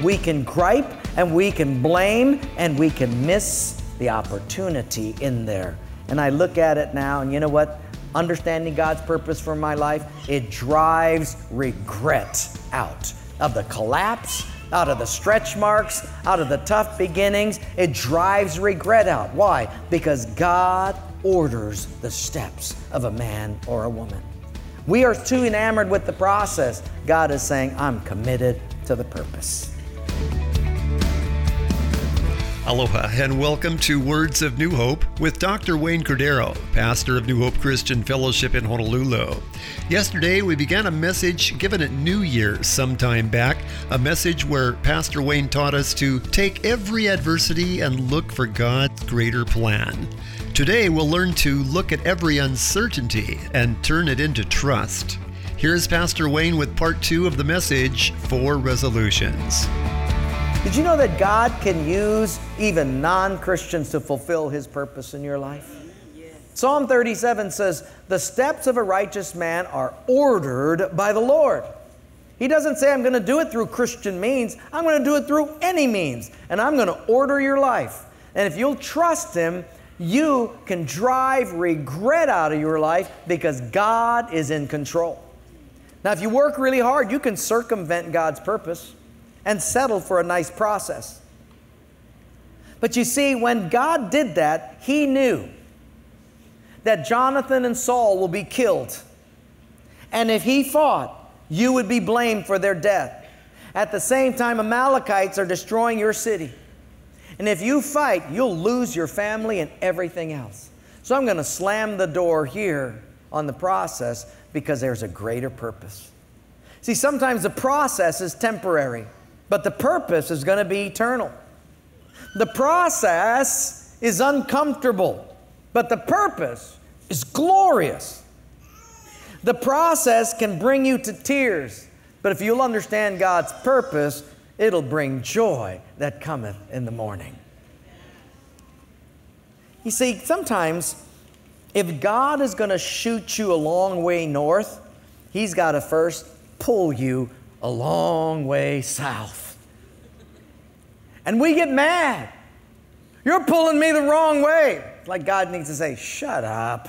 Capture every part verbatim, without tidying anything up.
we can gripe and we can blame and we can miss the opportunity in there. And I look at it now, and you know what? Understanding God's purpose for my life, it drives regret out of the collapse, out of the stretch marks, out of the tough beginnings. It drives regret out. Why? Because God orders the steps of a man or a woman. We are too enamored with the process. God is saying, I'm committed to the purpose. Aloha and welcome to Words of New Hope with Doctor Wayne Cordeiro, pastor of New Hope Christian Fellowship in Honolulu. Yesterday we began a message given at New Year's some time back, a message where Pastor Wayne taught us to take every adversity and look for God's greater plan. Today we'll learn to look at every uncertainty and turn it into trust. Here's Pastor Wayne with part two of the message, Four Resolutions. Did you know that God can use even non-Christians to fulfill His purpose in your life? Yes. Psalm thirty-seven says, the steps of a righteous man are ordered by the Lord. He doesn't say, I'm going to do it through Christian means. I'm going to do it through any means. And I'm going to order your life. And if you'll trust Him, you can drive regret out of your life because God is in control. Now, if you work really hard, you can circumvent God's purpose and settle for a nice process. But you see, when God did that, He knew that Jonathan and Saul will be killed. And if He fought, you would be blamed for their death. At the same time, Amalekites are destroying your city. And if you fight, you'll lose your family and everything else. So I'm going to slam the door here on the process because there's a greater purpose. See, sometimes the process is temporary, but the purpose is going to be eternal. The process is uncomfortable, but the purpose is glorious. The process can bring you to tears, but if you'll understand God's purpose, it'll bring joy that cometh in the morning. You see, sometimes if God is going to shoot you a long way north, He's got to first pull you a long way south. And we get mad. You're pulling me the wrong way. It's like God needs to say, shut up.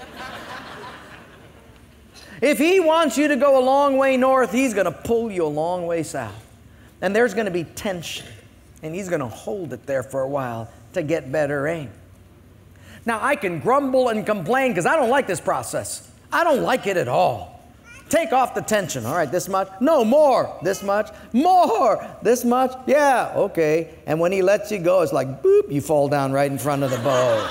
If He wants you to go a long way north, He's going to pull you a long way south. And there's going to be tension. And He's going to hold it there for a while to get better aim. Now, I can grumble and complain because I don't like this process. I don't like it at all. Take off the tension. All right, this much? No, more. This much? More. This much? Yeah, okay. And when He lets you go, it's like, boop, you fall down right in front of the bow.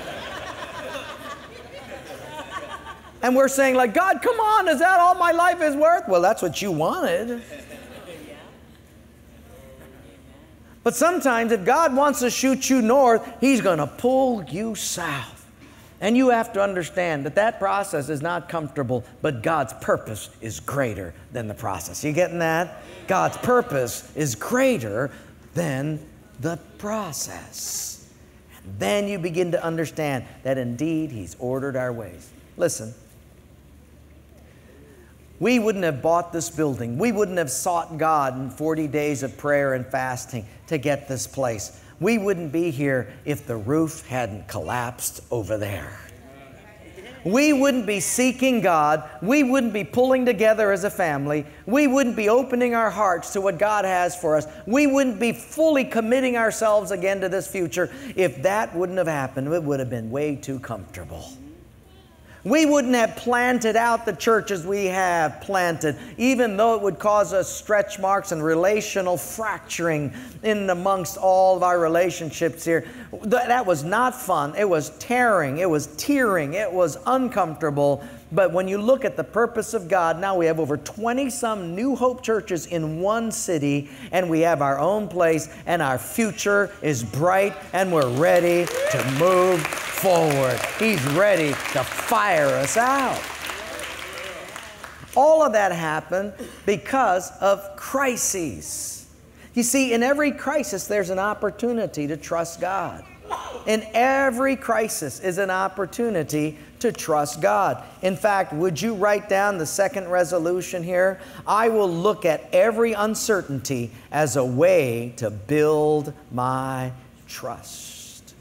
And we're saying like, God, come on, is that all my life is worth? Well, that's what you wanted. But sometimes if God wants to shoot you north, He's going to pull you south. And you have to understand that that process is not comfortable, but God's purpose is greater than the process. You getting that? God's purpose is greater than the process. And then you begin to understand that indeed He's ordered our ways. Listen, we wouldn't have bought this building. We wouldn't have sought God in forty days of prayer and fasting to get this place. We wouldn't be here if the roof hadn't collapsed over there. We wouldn't be seeking God. We wouldn't be pulling together as a family. We wouldn't be opening our hearts to what God has for us. We wouldn't be fully committing ourselves again to this future. If that wouldn't have happened, it would have been way too comfortable. We wouldn't have planted out the churches we have planted, even though it would cause us stretch marks and relational fracturing in amongst all of our relationships here. That was not fun. It was tearing. It was tearing. It was uncomfortable. But when you look at the purpose of God, now we have over twenty-some New Hope churches in one city, and we have our own place, and our future is bright, and we're ready to move forward. He's ready to fire us out. All of that happened because of crises. You see, in every crisis, there's an opportunity to trust God. In every crisis is an opportunity to trust God. In fact, would you write down the second resolution here? I will look at every uncertainty as a way to build my trust.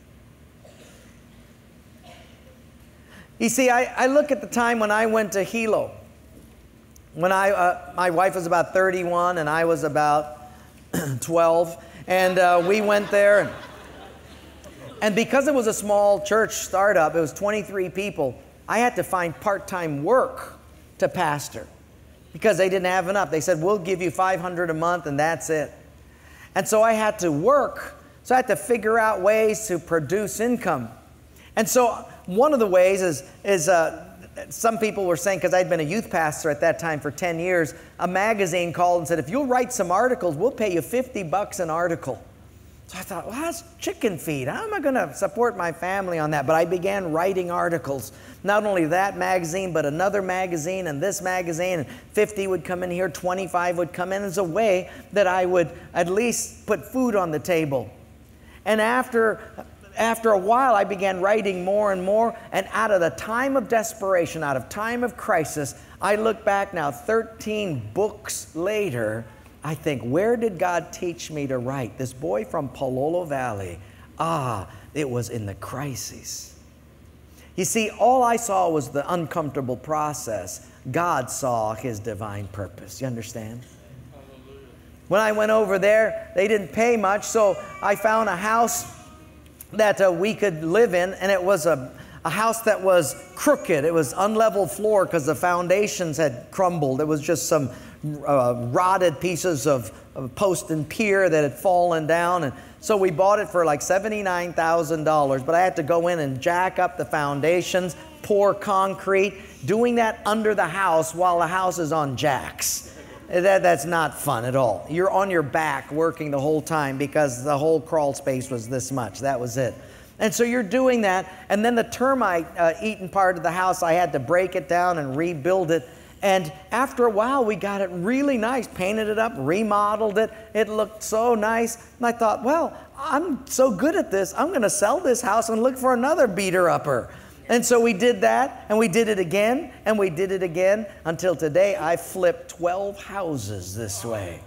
You see, I, I look at the time when I went to Hilo. When I, uh, my wife was about thirty-one and I was about twelve. And uh, we went there. And, and because it was a small church startup, it was twenty-three people, I had to find part-time work to pastor because they didn't have enough. They said, we'll give you five hundred dollars a month and that's it. And so I had to work. So I had to figure out ways to produce income. And so one of the ways is, is uh, some people were saying, because I'd been a youth pastor at that time for ten years, a magazine called and said, if you'll write some articles, we'll pay you fifty bucks an article. So I thought, well, that's chicken feed. How am I going to support my family on that? But I began writing articles. Not only that magazine, but another magazine and this magazine. And fifty would come in here, twenty-five would come in as a way that I would at least put food on the table. And after... After a while, I began writing more and more, and out of the time of desperation, out of time of crisis, I look back now, thirteen books later, I think, where did God teach me to write? This boy from Palolo Valley, ah, it was in the crises. You see, all I saw was the uncomfortable process. God saw His divine purpose. You understand? When I went over there, they didn't pay much, so I found a house that uh, we could live in, and it was a, a house that was crooked. It was unlevel floor because the foundations had crumbled. It was just some uh, rotted pieces of, of post and pier that had fallen down. And so we bought it for like seventy-nine thousand dollars, but I had to go in and jack up the foundations, pour concrete, doing that under the house while the house is on jacks. That, that's not fun at all. You're on your back working the whole time because the whole crawl space was this much. That was it. And so you're doing that. And then the termite uh, eaten part of the house, I had to break it down and rebuild it. And after a while, we got it really nice, painted it up, remodeled it. It looked so nice. And I thought, well, I'm so good at this. I'm going to sell this house and look for another beater-upper. And so we did that, and we did it again, and we did it again, until today I flipped twelve houses this way.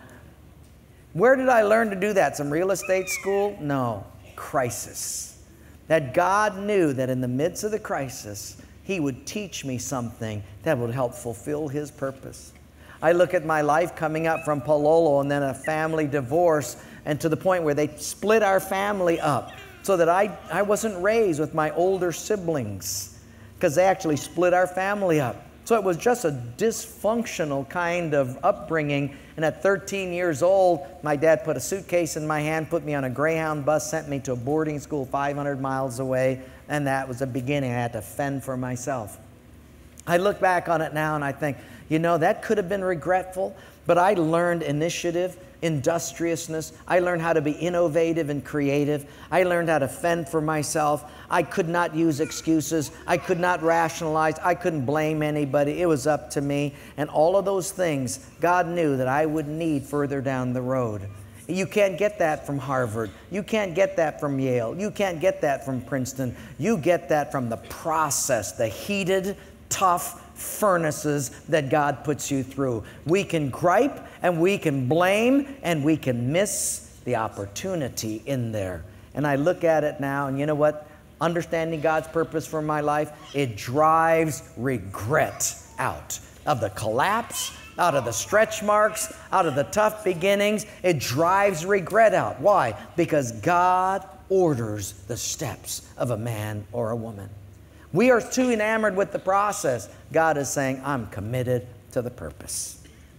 Where did I learn to do that? Some real estate school? No. Crisis. That God knew that in the midst of the crisis, He would teach me something that would help fulfill His purpose. I look at my life coming up from Palolo and then a family divorce, and to the point where they split our family up. So that I, I wasn't raised with my older siblings because they actually split our family up. So it was just a dysfunctional kind of upbringing. And at thirteen years old, my dad put a suitcase in my hand, put me on a Greyhound bus, sent me to a boarding school five hundred miles away. And that was the beginning. I had to fend for myself. I look back on it now and I think, you know, that could have been regretful, but I learned initiative, industriousness. I learned how to be innovative and creative. I learned how to fend for myself. I could not use excuses. I could not rationalize. I couldn't blame anybody. It was up to me. And all of those things, God knew that I would need further down the road. You can't get that from Harvard. You can't get that from Yale. You can't get that from Princeton. You get that from the process, the heated, tough furnaces that God puts you through. We can gripe and we can blame and we can miss the opportunity in there. And I look at it now, and you know what? Understanding God's purpose for my life, it drives regret out of the collapse, out of the stretch marks, out of the tough beginnings. It drives regret out. Why? Because God orders the steps of a man or a woman. We are too enamored with the process. God is saying, I'm committed to the purpose.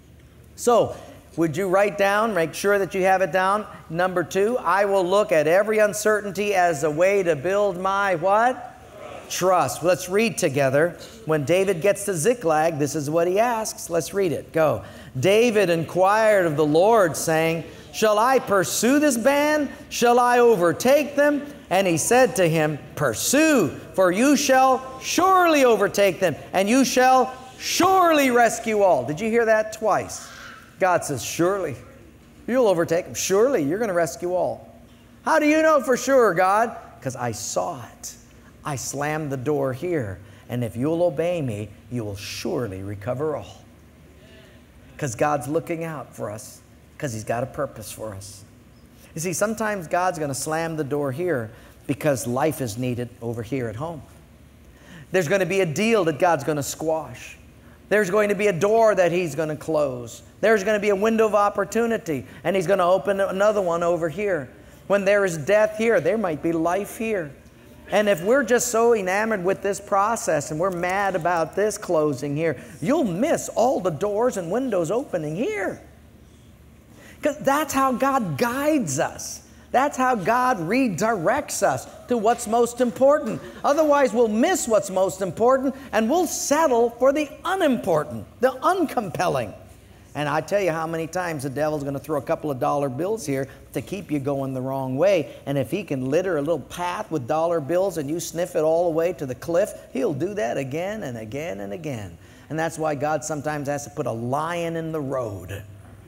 So, would you write down, make sure that you have it down? Number two, I will look at every uncertainty as a way to build my what? Trust. Trust. Let's read together. When David gets to Ziklag, this is what he asks. Let's read it. Go. David inquired of the Lord, saying, shall I pursue this band? Shall I overtake them? And he said to him, pursue, for you shall surely overtake them, and you shall surely rescue all. Did you hear that twice? God says, surely. You'll overtake them. Surely, you're going to rescue all. How do you know for sure, God? Because I saw it. I slam the door here, and if you'll obey me, you will surely recover all. Because God's looking out for us, because He's got a purpose for us. You see, sometimes God's going to slam the door here because life is needed over here at home. There's going to be a deal that God's going to squash. There's going to be a door that He's going to close. There's going to be a window of opportunity, and He's going to open another one over here. When there is death here, there might be life here. And if we're just so enamored with this process and we're mad about this closing here, you'll miss all the doors and windows opening here. Because that's how God guides us. That's how God redirects us to what's most important. Otherwise, we'll miss what's most important and we'll settle for the unimportant, the uncompelling. And I tell you how many times the devil's going to throw a couple of dollar bills here to keep you going the wrong way. And if he can litter a little path with dollar bills and you sniff it all the way to the cliff, he'll do that again and again and again. And that's why God sometimes has to put a lion in the road.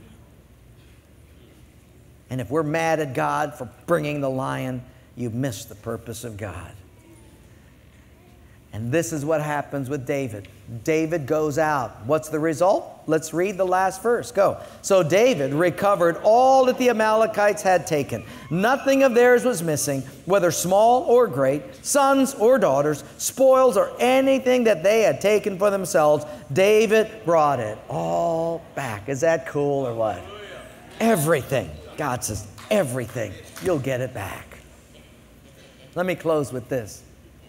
And if we're mad at God for bringing the lion, you've missed the purpose of God. And this is what happens with David. David goes out. What's the result? Let's read the last verse. Go. So David recovered all that the Amalekites had taken. Nothing of theirs was missing, whether small or great, sons or daughters, spoils or anything that they had taken for themselves. David brought it all back. Is that cool or what? Everything. God says, everything. You'll get it back. Let me close with this.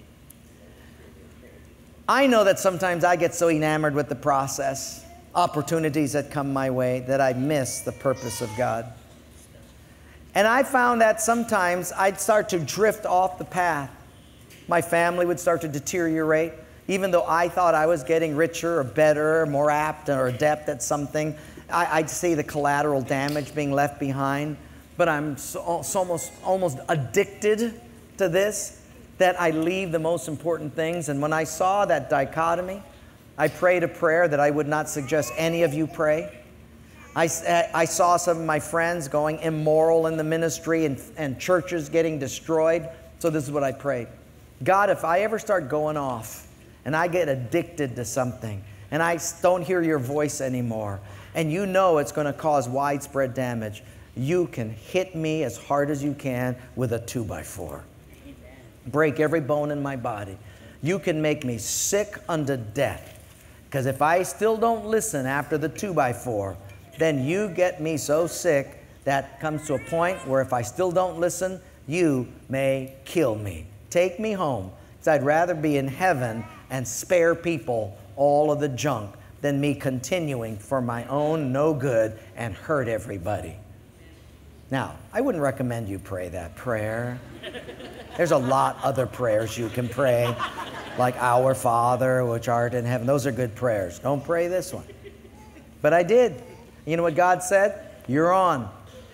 I know that sometimes I get so enamored with the process, opportunities that come my way, that I miss the purpose of God. And I found that sometimes I'd start to drift off the path. My family would start to deteriorate. Even though I thought I was getting richer or better or more apt or adept at something, I, I'd see the collateral damage being left behind. But I'm so, so almost, almost addicted to this, that I leave the most important things. And when I saw that dichotomy, I prayed a prayer that I would not suggest any of you pray. I, I saw some of my friends going immoral in the ministry and, and churches getting destroyed. So this is what I prayed. God, if I ever start going off and I get addicted to something and I don't hear your voice anymore, and you know it's going to cause widespread damage, you can hit me as hard as you can with a two by four. Break every bone in my body. You can make me sick unto death. Because if I still don't listen after the two by four, then you get me so sick that comes to a point where if I still don't listen, you may kill me. Take me home. Because I'd rather be in heaven and spare people all of the junk than me continuing for my own no good and hurt everybody. Now, I wouldn't recommend you pray that prayer. There's a lot other prayers you can pray, like Our Father, which art in heaven. Those are good prayers. Don't pray this one. But I did. You know what God said? You're on.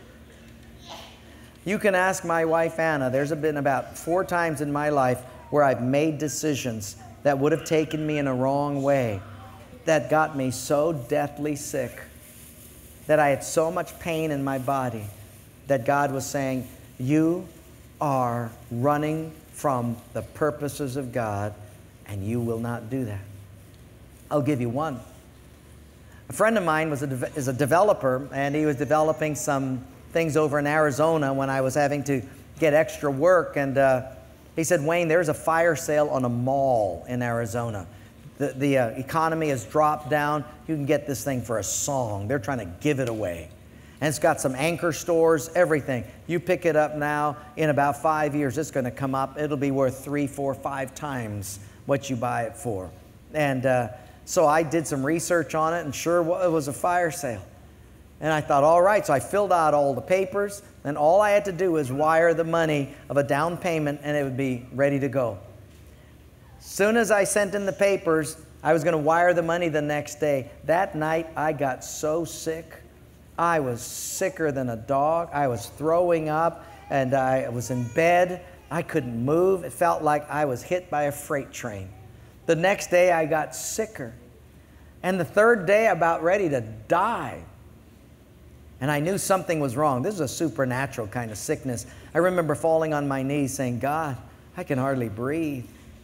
You can ask my wife, Anna. There's been about four times in my life where I've made decisions that would have taken me in a wrong way, that got me so deathly sick, that I had so much pain in my body, that God was saying, you are running from the purposes of God, and you will not do that. I'll give you one. A friend of mine was a de- is a developer, and he was developing some things over in Arizona when I was having to get extra work. And uh, he said, Wayne, there's a fire sale on a mall in Arizona. The, the uh, economy has dropped down. You can get this thing for a song. They're trying to give it away. And it's got some anchor stores, everything. You pick it up now, in about five years, it's going to come up. It'll be worth three, four, five times what you buy it for. And uh, so I did some research on it, and sure, it was a fire sale. And I thought, all right, so I filled out all the papers, and all I had to do was wire the money of a down payment, and it would be ready to go. Soon as I sent in the papers, I was going to wire the money the next day. That night, I got so sick. I was sicker than a dog. I was throwing up, and I was in bed. I couldn't move. It felt like I was hit by a freight train. The next day, I got sicker. And the third day, about ready to die. And I knew something was wrong. This is a supernatural kind of sickness. I remember falling on my knees saying, God, I can hardly breathe.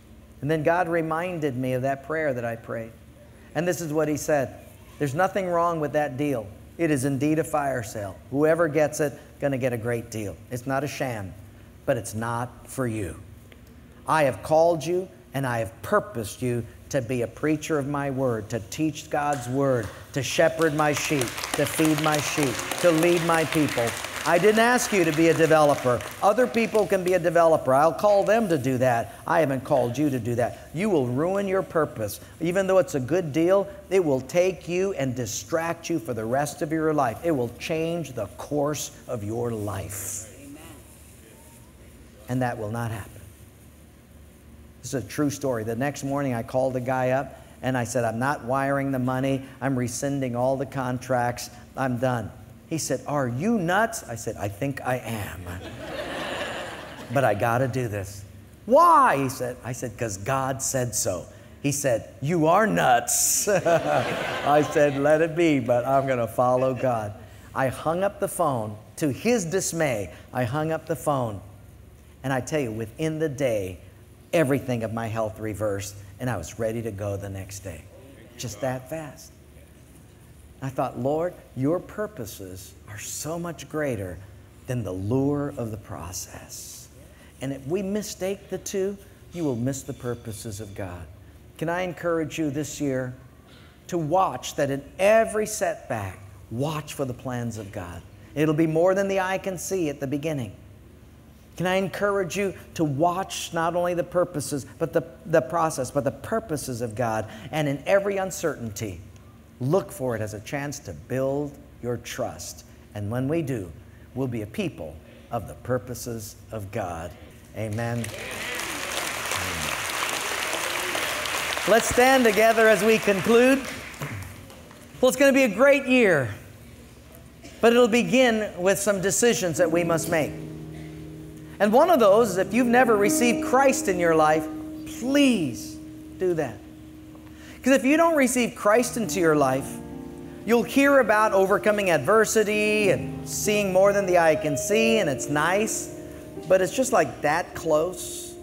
And then God reminded me of that prayer that I prayed. And this is what He said. There's nothing wrong with that deal. It is indeed a fire sale. Whoever gets it, going to get a great deal. It's not a sham, but it's not for you. I have called you and I have purposed you to be a preacher of my word, to teach God's word, to shepherd my sheep, to feed my sheep, to lead my people. I didn't ask you to be a developer. Other people can be a developer. I'll call them to do that. I haven't called you to do that. You will ruin your purpose. Even though it's a good deal, it will take you and distract you for the rest of your life. It will change the course of your life. And that will not happen. This is a true story. The next morning I called the guy up and I said, I'm not wiring the money. I'm rescinding all the contracts. I'm done. He said, are you nuts? I said, I think I am. But I got to do this. Why? He said. I said, because God said so. He said, you are nuts. I said, let it be, but I'm going to follow God. I hung up the phone. To his dismay, I hung up the phone. And I tell you, within the day, everything of my health reversed, and I was ready to go the next day. Just that fast. I thought, Lord, your purposes are so much greater than the lure of the process. And if we mistake the two, you will miss the purposes of God. Can I encourage you this year to watch that in every setback, watch for the plans of God. It'll be more than the eye can see at the beginning. Can I encourage you to watch not only the purposes, but the, the process, but the purposes of God. And in every uncertainty, look for it as a chance to build your trust. And when we do, we'll be a people of the purposes of God. Amen. Amen. Let's stand together as we conclude. Well, it's going to be a great year, but it'll begin with some decisions that we must make. And one of those is if you've never received Christ in your life, please do that. Because if you don't receive Christ into your life, you'll hear about overcoming adversity and seeing more than the eye can see, and it's nice, but it's just like that close.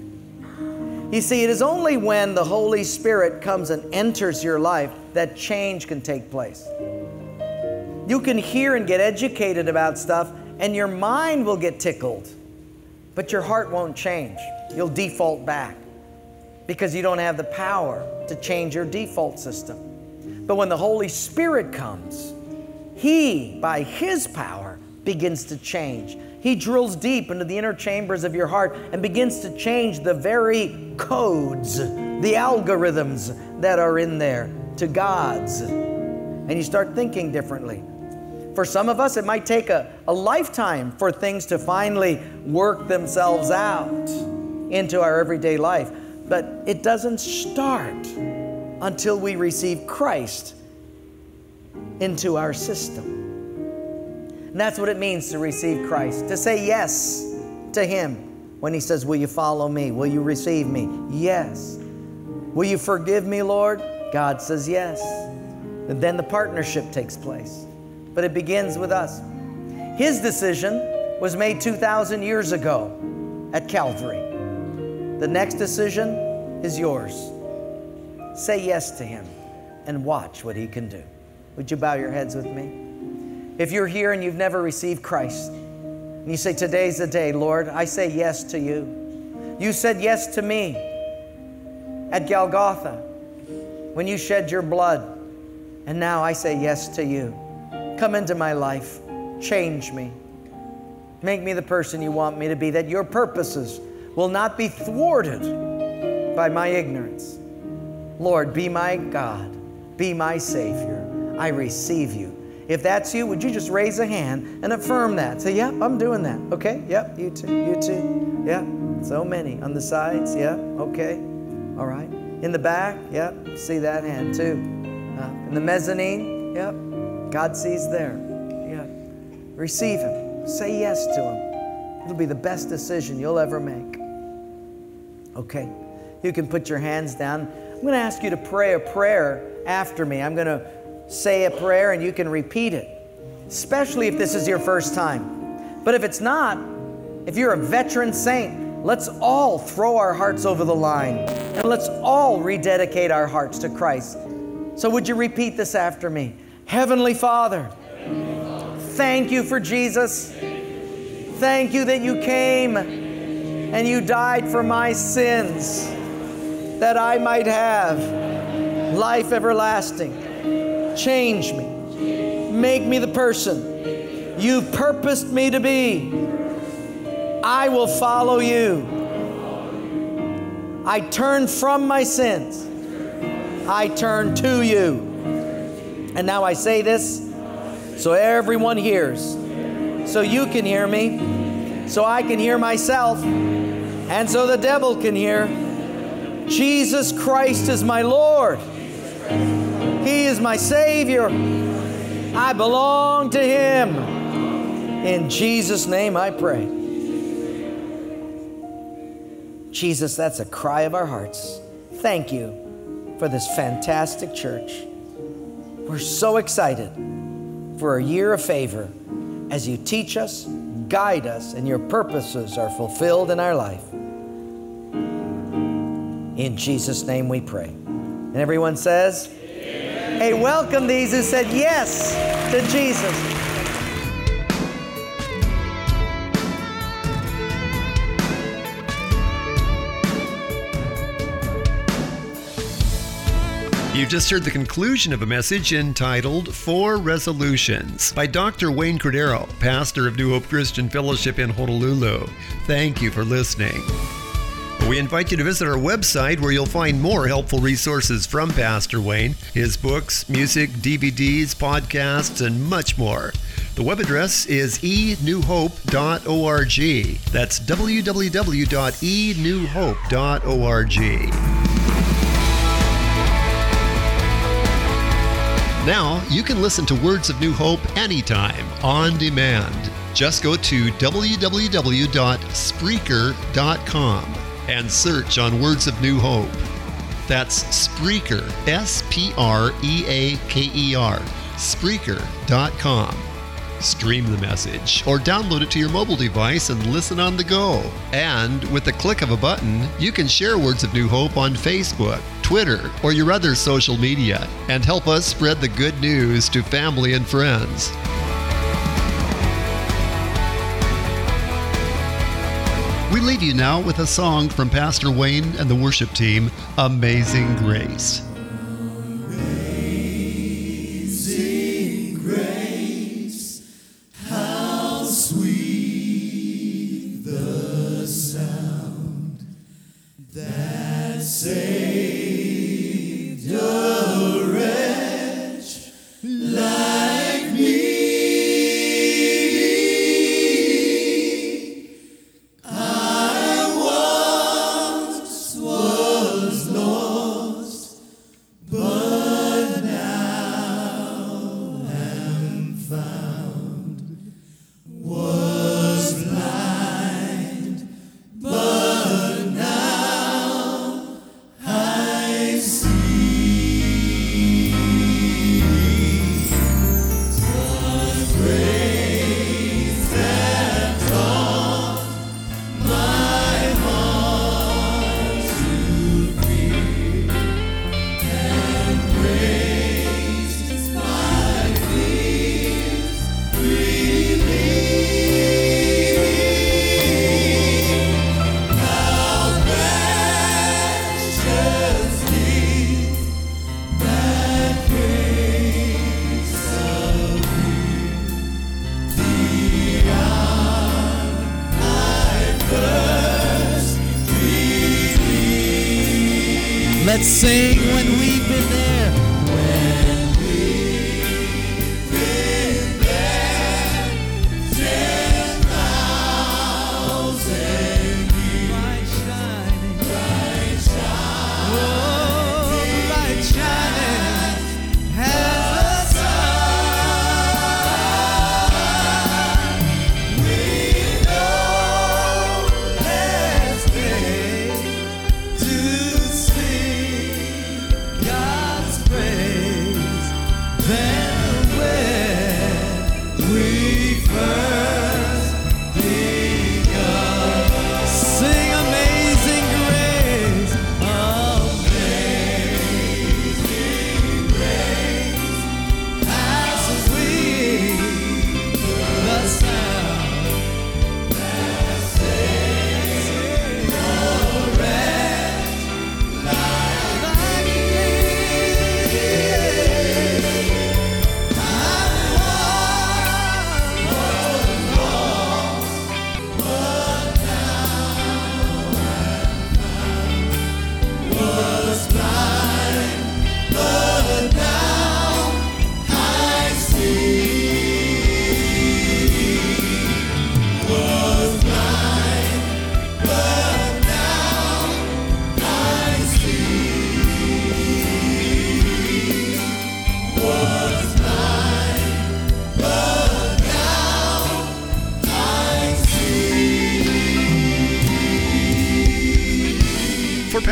You see, it is only when the Holy Spirit comes and enters your life that change can take place. You can hear and get educated about stuff, and your mind will get tickled, but your heart won't change. You'll default back because you don't have the power to change your default system. But when the Holy Spirit comes, He, by His power, begins to change. He drills deep into the inner chambers of your heart and begins to change the very codes, the algorithms that are in there to God's. And you start thinking differently. For some of us, it might take a, a lifetime for things to finally work themselves out into our everyday life. But it doesn't start until we receive Christ into our system. And that's what it means to receive Christ, to say yes to Him when He says, will you follow me? Will you receive me? Yes. Will you forgive me, Lord? God says yes. And then the partnership takes place. But it begins with us. His decision was made two thousand years ago at Calvary. The next decision is yours. Say yes to Him and watch what He can do. Would you bow your heads with me? If you're here and you've never received Christ, and you say, today's the day, Lord, I say yes to you. You said yes to me at Golgotha when you shed your blood, and now I say yes to you. Come into my life. Change me. Make me the person you want me to be, that your purposes will not be thwarted by my ignorance. Lord, be my God. Be my Savior. I receive you. If that's you, would you just raise a hand and affirm that? Say, yep, I'm doing that. Okay, yep, you too, you too. Yep, so many. On the sides, yep, okay. All right. In the back, yep, see that hand too. Uh, in the mezzanine, yep. God sees there. Yeah. Receive Him. Say yes to Him. It'll be the best decision you'll ever make. Okay. You can put your hands down. I'm going to ask you to pray a prayer after me. I'm going to say a prayer and you can repeat it, especially if this is your first time. But if it's not, if you're a veteran saint let's all throw our hearts over the line and let's all rededicate our hearts to Christ. So would you repeat this after me? Heavenly Father, thank you for Jesus. Thank you that you came and you died for my sins, that I might have life everlasting. Change me. Make me the person you've purposed me to be. I will follow you. I turn from my sins. I turn to you. And now I say this so everyone hears, so you can hear me, so I can hear myself, and so the devil can hear. Jesus Christ is my Lord. He is my Savior. I belong to Him. In Jesus' name I pray. Jesus, that's a cry of our hearts. Thank you for this fantastic church. We're so excited for a year of favor as you teach us, guide us, and your purposes are fulfilled in our life. In Jesus' name we pray. And everyone says, amen. Hey, welcome these who said yes to Jesus. You just heard the conclusion of a message entitled Four Resolutions by Doctor Wayne Cordero, pastor of New Hope Christian Fellowship in Honolulu. Thank you for listening. We invite you to visit our website where you'll find more helpful resources from Pastor Wayne, his books, music, D V Ds, podcasts, and much more. The web address is e new hope dot org. That's w w w dot e new hope dot org. Now, you can listen to Words of New Hope anytime, on demand. Just go to w w w dot spreaker dot com and search on Words of New Hope. That's Spreaker, S P R E A K E R, Spreaker dot com. Stream the message or download it to your mobile device and listen on the go. And with the click of a button, you can share Words of New Hope on Facebook, Twitter, or your other social media and help us spread the good news to family and friends. We leave you now with a song from Pastor Wayne and the worship team, Amazing Grace. Amazing grace, how sweet the sound that saved a wretch like me. Let's sing when we've been there. When we've been there, ten thousand years. Bright shining, Bright shining, oh, bright shining as the sun. we know there's day to sing God's praise. Then when we first begun, sing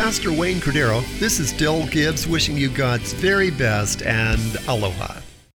Pastor Wayne Cordero, this is Del Gibbs wishing you God's very best and aloha.